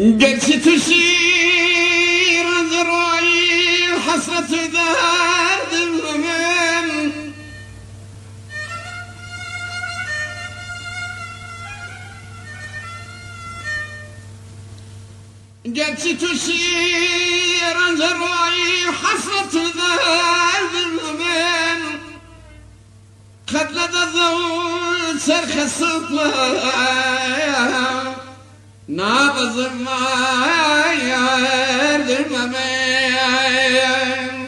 قدش تشير ذراعي حسرة درد الغمام قدش تشير ذراعي حسرة درد الغمام قد لدى الضوء سرخ السطلة نابض ما يرد الممين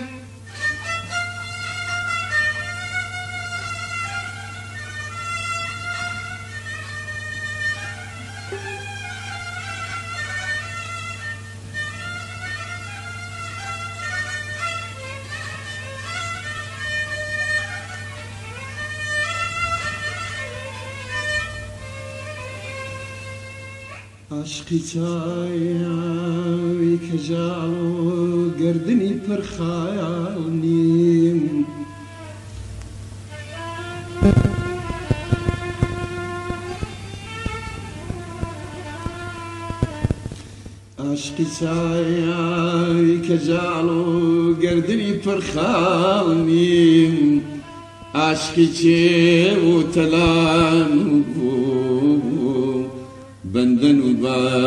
عشقی چایی که جالو گردنی پر خیال نیم عشقی چایی که جالو گردنی پر خیال نیم عشقی چه و تلان بندن و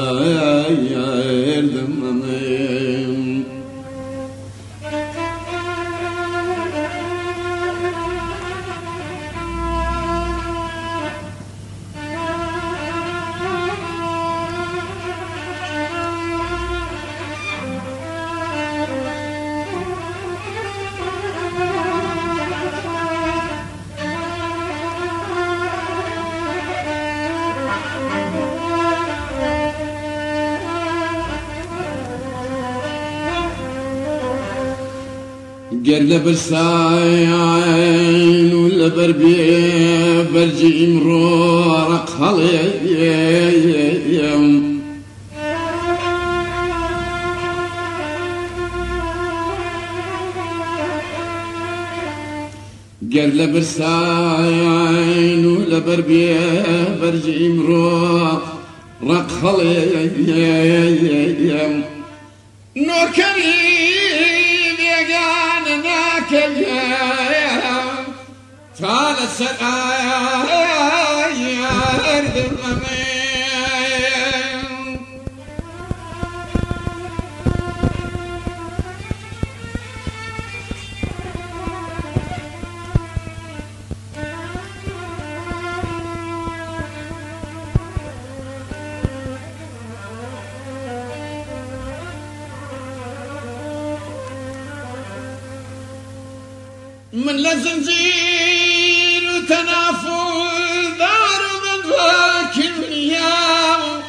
بايردم أمين قال برساين ولا بربي برجي مرورق هاليوم قال برساين ولا بربي برجي مرورق هاليوم نور كريم كلام تعال السراير ذممين من لزنجير وتنافل دار من ذاك اليوم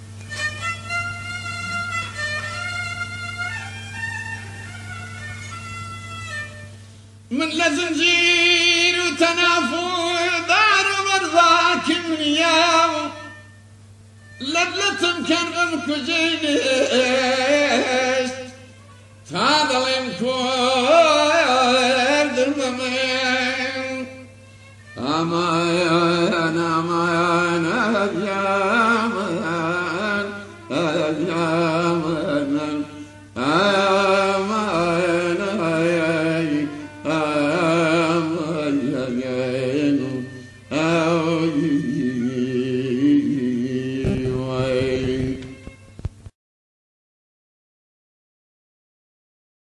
من لزنجير وتنافل دار من ذاك اليوم لبلتم كان غمكو جينيش تاضل يمكو أمان أمان يا مان